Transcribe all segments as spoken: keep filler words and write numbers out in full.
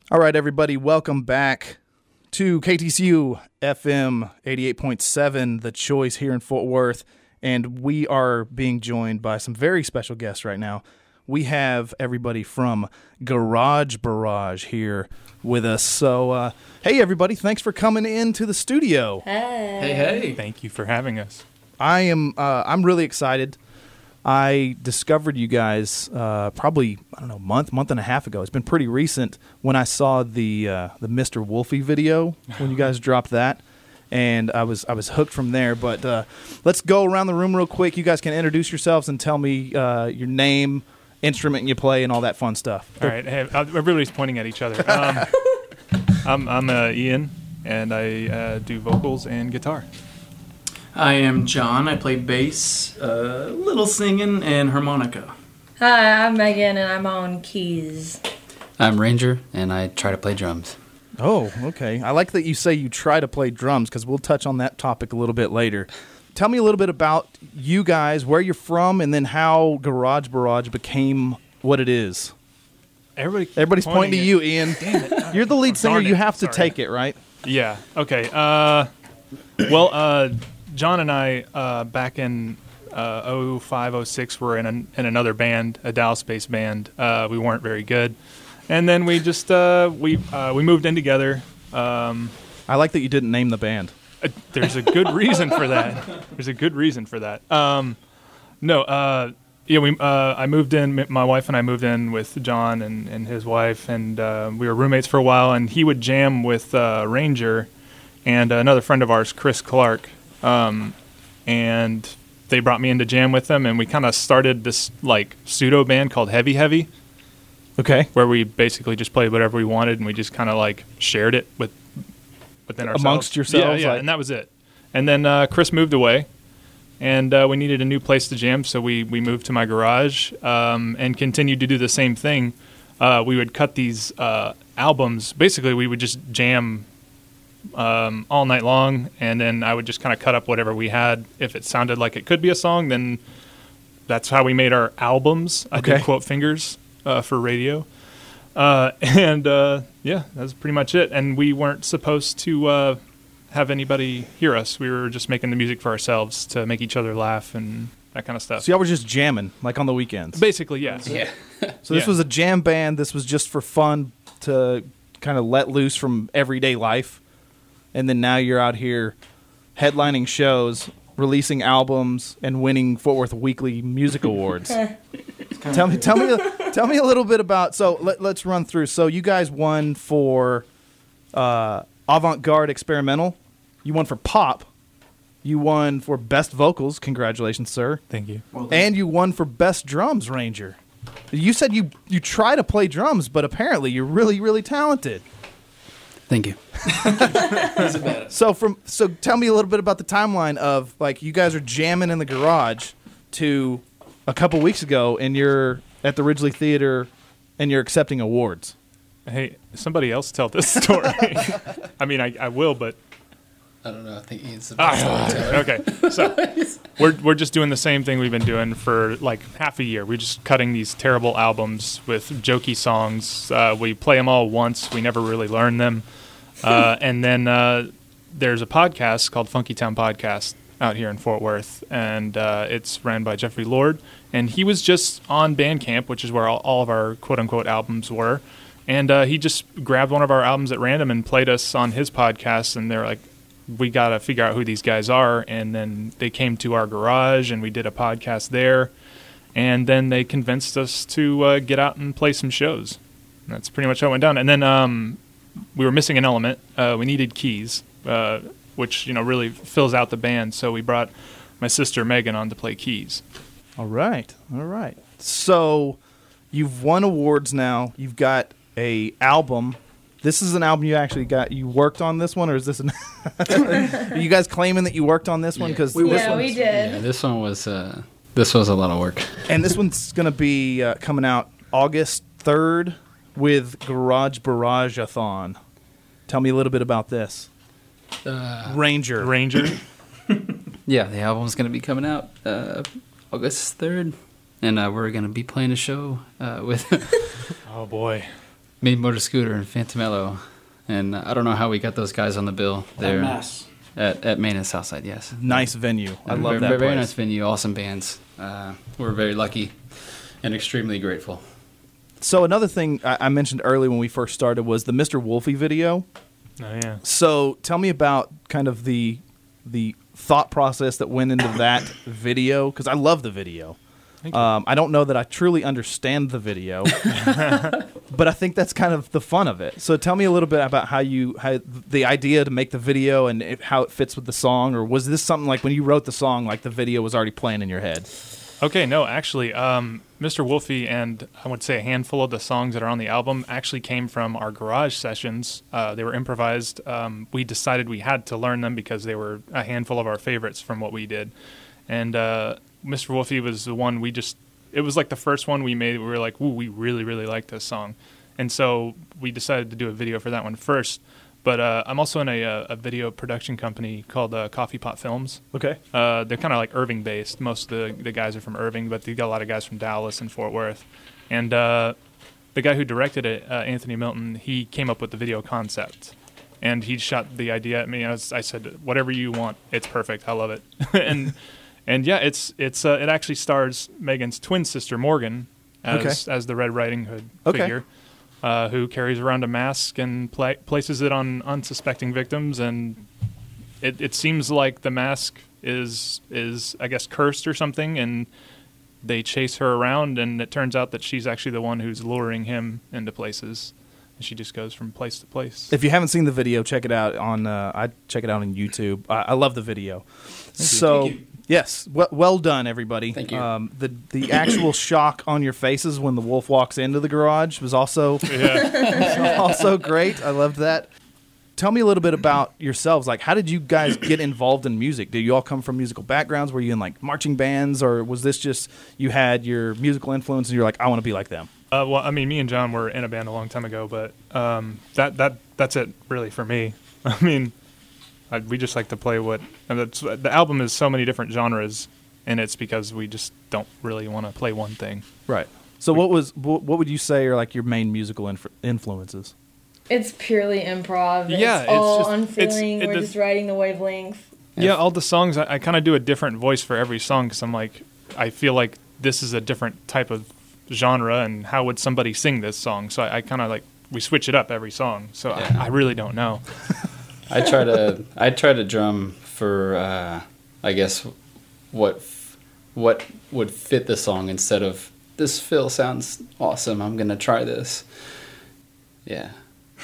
All right, everybody, welcome back to K T C U F M eighty-eight point seven, The Choice here in Fort Worth, and we are being joined by some very special guests right now. We have everybody from Garage Barrage here with us. So, uh, hey, everybody, thanks for coming into the studio. Hey. Hey, hey. Thank you for having us. I am, uh, I'm really excited. I discovered you guys uh, probably, I don't know, month, month and a half ago. It's been pretty recent when I saw the uh, the Mister Wolfie video when you guys dropped that, and I was I was hooked from there. But uh, let's go around the room real quick. You guys can introduce yourselves and tell me uh, your name, instrument you play, and all that fun stuff. All right, hey, everybody's pointing at each other. Um, I'm, I'm uh, Ian, and I uh, do vocals and guitar. I am John. I play bass, a uh, little singing, and harmonica. Hi, I'm Megan, and I'm on keys. I'm Ranger, and I try to play drums. Oh, okay. I like that you say you try to play drums, because we'll touch on that topic a little bit later. Tell me a little bit about you guys, where you're from, and then how Garage Barrage became what it is. Everybody, Everybody's pointing, pointing to you, Ian. Damn it. You're the lead singer. Darn it. You have to Sorry. take it, right? Yeah, okay. Uh, well, uh, John and I, uh, back in uh, oh five, oh six, were in, an, in another band, a Dallas-based band. Uh, we weren't very good. And then we just, uh, we uh, we moved in together. Um, I like that you didn't name the band. Uh, there's a good reason for that. There's a good reason for that. Um, no, uh, yeah, we. Uh, I moved in. My wife and I moved in with John and, and his wife, and uh, we were roommates for a while. And he would jam with uh, Ranger and another friend of ours, Chris Clark. Um, and they brought me in to jam with them, and we kind of started this like pseudo band called Heavy Heavy. Okay. Where we basically just played whatever we wanted, and we just kind of like shared it with within ourselves. Amongst yourselves? Yeah, yeah, like- and that was it. And then uh, Chris moved away, and uh, we needed a new place to jam, so we, we moved to my garage um, and continued to do the same thing. Uh, we would cut these uh, albums. Basically, we would just jam um, all night long, and then I would just kind of cut up whatever we had. If it sounded like it could be a song, then that's how we made our albums. I Okay. did quote fingers uh, for radio. Uh, and, uh, yeah, that's pretty much it. And we weren't supposed to uh, have anybody hear us. We were just making the music for ourselves to make each other laugh and that kind of stuff. So y'all were just jamming, like on the weekends. Basically, yeah. Yeah. So this Yeah. was a jam band. This was just for fun to kind of let loose from everyday life. And then now you're out here headlining shows, releasing albums, and winning Fort Worth Weekly Music Awards. tell me, tell me, tell me a little bit about. So let, let's run through. So you guys won for uh, Avant-Garde Experimental. You won for Pop. You won for Best Vocals. Congratulations, sir. Thank you. Well, And you won for Best Drums, Ranger. You said you, you try to play drums, but apparently you're really, really talented. Thank you. So from so tell me a little bit about the timeline of, like, you guys are jamming in the garage to a couple weeks ago, and you're at the Ridgely Theater and you're accepting awards. Hey, somebody else tell this story. I mean, I, I will, but I don't know. I think Ian's the Ah, okay, so we're we're just doing the same thing we've been doing for like half a year. We're just cutting these terrible albums with jokey songs. Uh, we play them all once. We never really learn them. Uh, and then uh, there's a podcast called Funky Town Podcast out here in Fort Worth, and uh, it's ran by Jeffrey Lord. And he was just on Bandcamp, which is where all, all of our quote-unquote albums were. And uh, he just grabbed one of our albums at random and played us on his podcast, and they're like, we got to figure out who these guys are. And then they came to our garage, and we did a podcast there. And then they convinced us to uh, get out and play some shows. And that's pretty much how it went down. And then um, we were missing an element. Uh, we needed keys, uh, which, you know, really fills out the band. So we brought my sister Megan on to play keys. All right, all right. So you've won awards now. You've got a album. This is an album you actually got. You worked on this one, or is this an? Are you guys claiming that you worked on this one? Because We- Yeah, we did. Yeah, this one was uh, this was a lot of work. and this one's going to be uh, coming out August third with Garage Barrage-a-thon. Tell me a little bit about this. Uh, Ranger. Ranger. yeah, the album's gonna be coming out uh, August third, and uh, we're gonna be playing a show uh, with. Oh, boy. Made Motor Scooter and Phantomello. And I don't know how we got those guys on the bill there. Mass. At, at Main and Southside, yes. Nice venue. I love very, that very, place. very nice venue, awesome bands. Uh, we're very lucky and extremely grateful. So another thing I, I mentioned earlier when we first started was the Mister Wolfie video. Oh yeah. So tell me about kind of the the thought process that went into that video, because I love the video. Um, I don't know that I truly understand the video, but I think that's kind of the fun of it. So tell me a little bit about how you how the idea to make the video and it, how it fits with the song, or was this something like when you wrote the song, like the video was already playing in your head? Okay, no, actually, um, Mister Wolfie and I would say a handful of the songs that are on the album actually came from our garage sessions. Uh, they were improvised. Um, we decided we had to learn them because they were a handful of our favorites from what we did. And uh, Mister Wolfie was the one we just, it was like the first one we made. We were like, ooh, we really, really like this song. And so we decided to do a video for that one first. But uh, I'm also in a, a video production company called uh, Coffee Pot Films. Okay. Uh, they're kind of like Irving based. Most of the, the guys are from Irving, but they got a lot of guys from Dallas and Fort Worth. And uh, the guy who directed it, uh, Anthony Milton, he came up with the video concept. And he shot the idea at me. I, was, I said, whatever you want, it's perfect. I love it. and and yeah, it's it's uh, it actually stars Megan's twin sister, Morgan, as, Okay. as the Red Riding Hood Okay. figure. Uh, who carries around a mask and pla- places it on unsuspecting victims, and it, it seems like the mask is is I guess cursed or something, and they chase her around, and it turns out that she's actually the one who's luring him into places, and she just goes from place to place. If you haven't seen the video, check it out on. Uh, I check it out on YouTube. I, I love the video. So Thank you. yes, well, well done, everybody. Thank you. Um, the the actual shock on your faces when the wolf walks into the garage was also Yeah. also great. I loved that. Tell me a little bit about yourselves. Like, how did you guys get involved in music? Did you all come from musical backgrounds? Were you in like marching bands, or was this just you had your musical influence and you're like, I want to be like them? Uh, well, I mean, me and John were in a band a long time ago, but um, that that that's it really for me. I mean, I, we just like to play what and that's, the album is so many different genres, and it's because we just don't really want to play one thing. Right. So, what was what what would you say are like your main musical inf- influences? It's purely improv. Yeah, it's it's all just- on it's- feeling. it We're does- just riding the wavelength. Yeah, all the songs I, I kind of do a different voice for every song because I'm like, I feel like this is a different type of genre, and how would somebody sing this song? So I, I kind of like we switch it up every song. So Yeah. I, I really don't know. I try to I try to drum for uh, I guess what f- what would fit the song instead of this fill sounds awesome. I'm gonna try this. Yeah.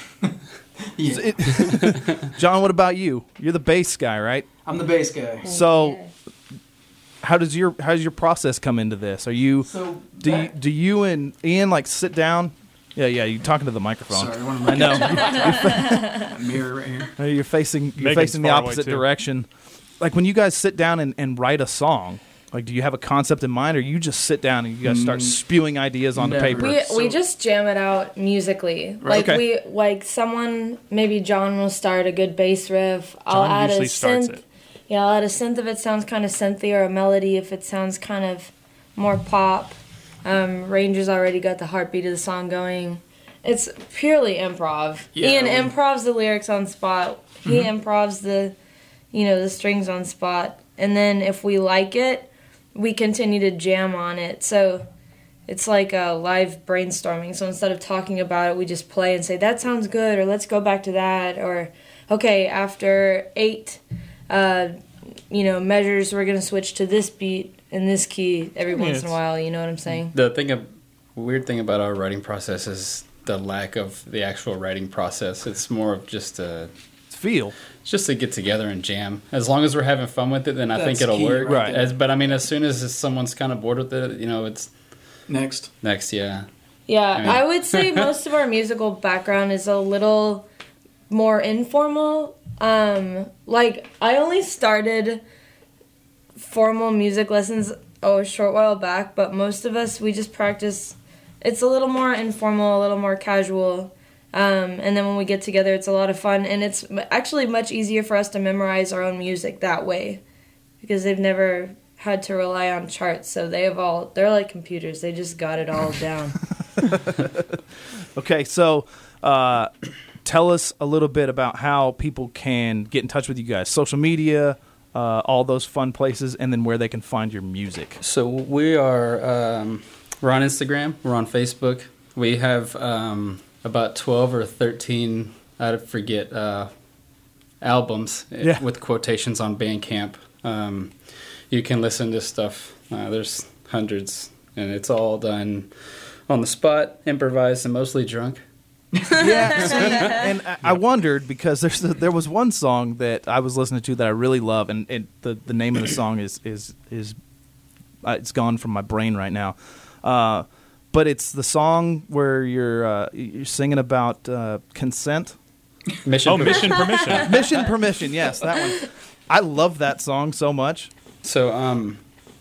Yeah. John, what about you? You're the bass guy, right? I'm the bass guy. So- Okay. How does your how does your process come into this? Are you So do you, back- do you and Ian like sit down? Yeah, yeah. You're talking to the microphone. Sorry, one of I my know. mirror right here. Uh, You're facing you're Megan's facing the far away, opposite too. direction. Like when you guys sit down and, and write a song, like do you have a concept in mind, or you just sit down and you guys start Mm, spewing ideas onto never. paper? We So- we just jam it out musically. Right. Like Okay. we like someone maybe John will start a good bass riff. I'll John add a usually starts synth. it. Yeah, I'll add a synth if it sounds kind of synthy, or a melody if it sounds kind of more pop. Um, Ranger's already got the heartbeat of the song going. It's purely improv. Yeah, Ian we- improvs the lyrics on spot. He improvs the, you know, the strings on spot. And then if we like it, we continue to jam on it. So it's like a live brainstorming. So instead of talking about it, we just play and say, that sounds good, or let's go back to that, or okay, after eight, uh, you know, measures, we're going to switch to this beat in this key every mean, once in a it's- while. You know what I'm saying? The thing of weird thing about our writing process is the lack of the actual writing process. It's more of just a Feel. it's just to get together and jam. As long as we're having fun with it, then I think That's it'll key work. right there. As, but I mean, as soon as someone's kind of bored with it, you know, it's Next. next. Yeah. Yeah, I mean- I would say most of our musical background is a little more informal. Um, like I only started formal music lessons oh a short while back, but most of us we just practice. It's a little more informal, a little more casual. Um, and then when we get together, it's a lot of fun, and it's m- actually much easier for us to memorize our own music that way, because they've never had to rely on charts, so they have all they're like computers. They just got it all down. Okay, so uh, tell us a little bit about how people can get in touch with you guys. Social media, uh, all those fun places, and then where they can find your music. So we are um, we're on Instagram, we're on Facebook. We have um, about twelve or thirteen, I forget, uh, albums Yeah. with quotations on Bandcamp. Um, you can listen to stuff. Uh, there's hundreds, and it's all done on the spot, improvised, and mostly drunk. Yeah, see, and I, I wondered because there's there was one song that I was listening to that I really love, and, and the the name of the song is is is uh, it's gone from my brain right now, uh, but it's the song where you're uh, you're singing about uh, consent. Mission. Oh, Permission. mission permission. Mission Permission, yes, that one. I love that song so much. So um,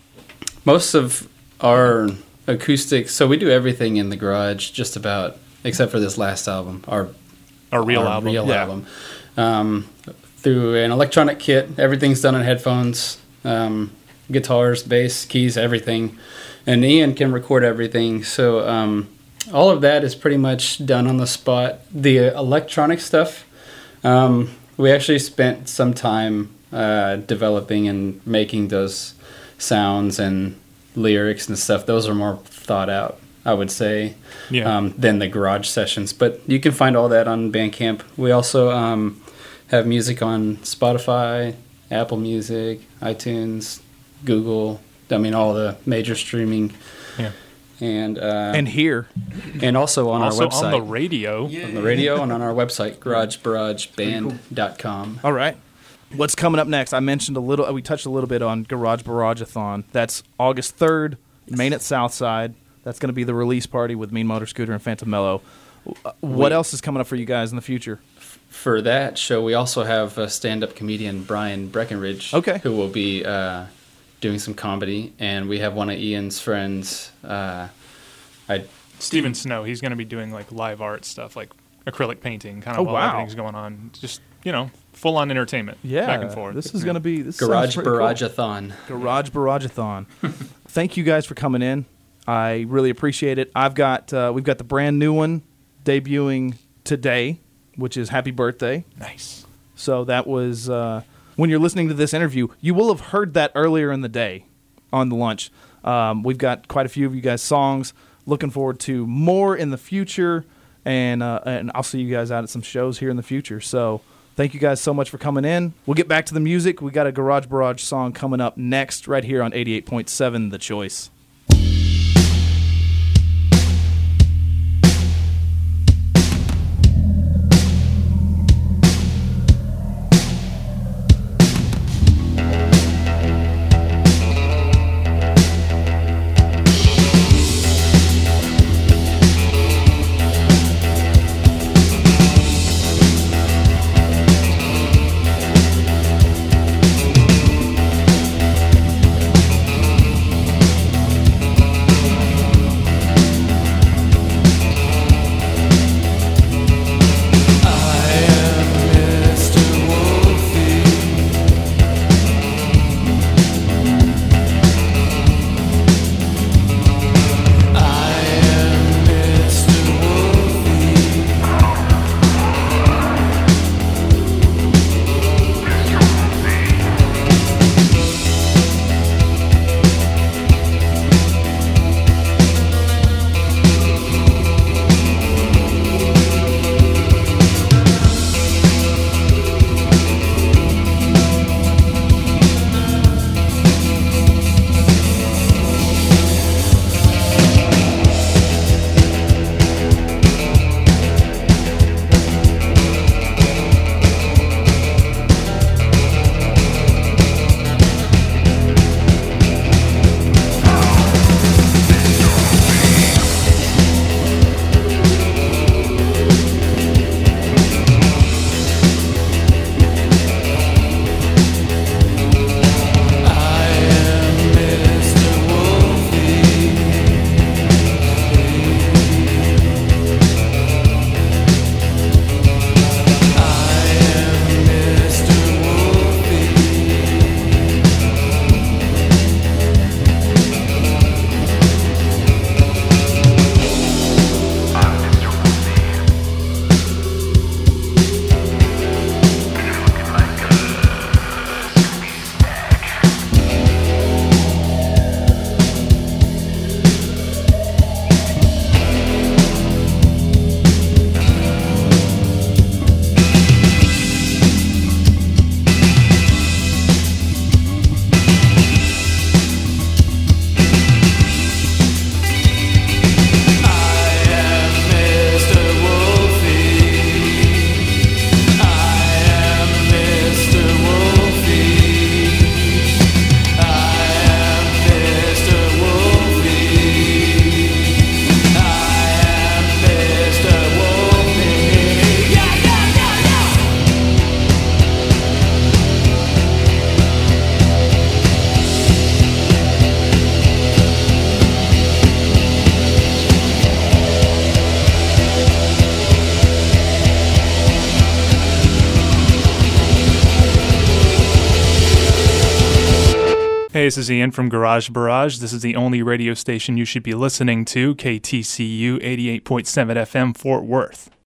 most of our acoustics, so we do everything in the garage, just about, except for this last album, our Our real our album. real Yeah. album. Um, through an electronic kit, everything's done on headphones, um, guitars, bass, keys, everything, and Ian can record everything. So um, all of that is pretty much done on the spot. The electronic stuff, um, we actually spent some time uh, developing and making those sounds and lyrics and stuff. Those are more thought out, I would say, Yeah. um, than the garage sessions. But you can find all that on Bandcamp. We also um, have music on Spotify, Apple Music, iTunes, Google. I mean, all the major streaming. Yeah. And uh, And here, and also on Also our website. on the radio. on the radio and on our website, garage barrage band dot com. all right. What's coming up next? I mentioned a little. We touched a little bit on Garage Barrage-a-thon. That's August third, Main at Southside. That's going to be the release party with Mean Motor Scooter and Phantom Mellow. Uh, What We- else is coming up for you guys in the future? For that show, we also have a stand-up comedian, Brian Breckenridge, Okay. who will be uh, doing some comedy, and we have one of Ian's friends. Uh, I Steven Snow, he's going to be doing like live art stuff, like acrylic painting, kind Oh, of while wow. everything's going on. Just, you know, full on entertainment. Yeah, Back and forth. This is going to be this Garage sounds pretty cool. Barrage-a-thon. Garage Barrage-a-thon. Thank you guys for coming in. I really appreciate it. I've got uh, we've got the brand new one debuting today, which is Happy Birthday. Nice. So that was uh, when you're listening to this interview, you will have heard that earlier in the day on the lunch. Um, we've got quite a few of you guys' songs. Looking forward to more in the future, and uh, and I'll see you guys out at some shows here in the future. So thank you guys so much for coming in. We'll get back to the music. We got a Garage Barrage song coming up next, right here on eighty-eight point seven The Choice. Hey, this is Ian from Garage Barrage. This is the only radio station you should be listening to, K T C U eighty-eight point seven F M Fort Worth.